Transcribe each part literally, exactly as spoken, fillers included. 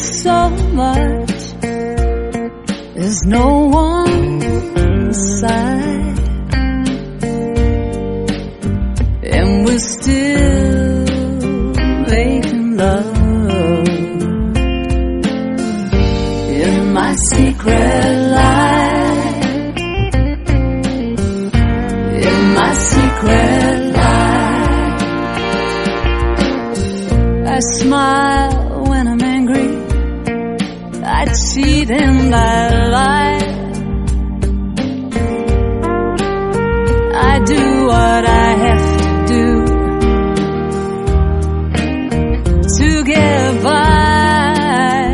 so much, there's no one inside, and we're still making love in my secret life, in my secret life. I smile when I'm angry, I cheat and I lie, I do what I have to do to get by,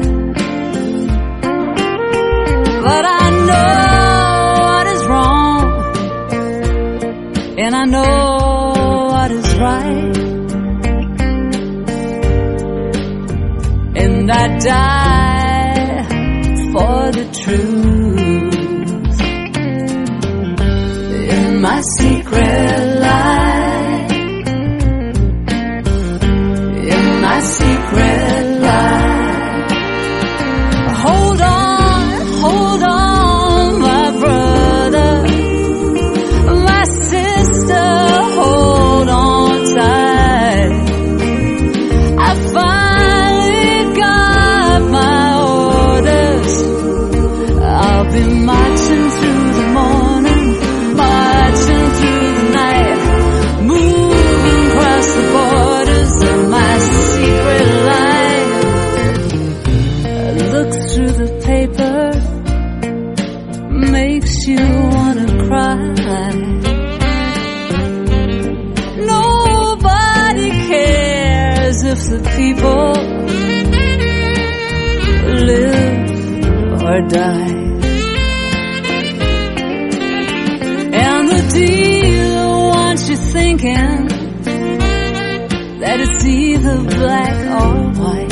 but I know what is wrong and I know what is right, and I die for the truth in my secret life, in my secret life. Hold on, hold on, my brother, my sister, hold on tight. I finally got my orders, I'll be marching through the morning, marching through the night, moving across the borders of my secret life. I look through the paper, makes you wanna cry. Nobody cares if the people live or die, and the dealer wants you thinking that it's either black or white.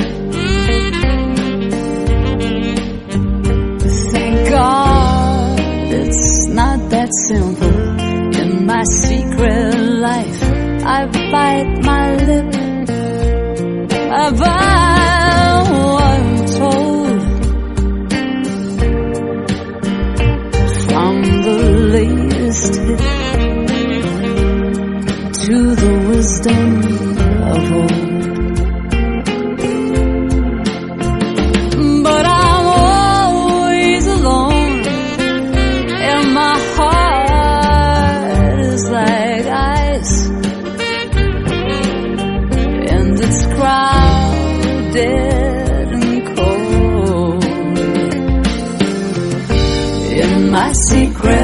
Thank God it's not that simple. In my secret life, I bite my lip, I buy what I'm told, from the latest hit to the wisdom of old. But I'm always alone, and my heart is like ice, and it's crowded and cold in my secret